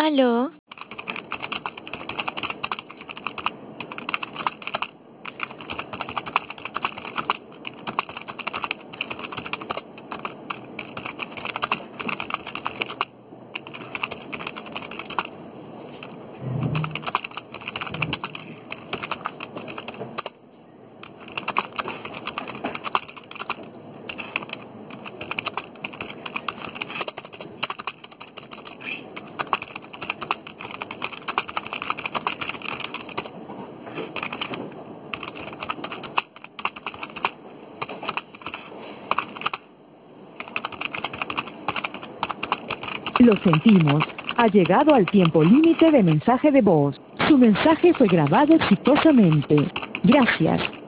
¿Aló? Lo sentimos. Ha llegado al tiempo límite de mensaje de voz. Su mensaje fue grabado exitosamente. Gracias.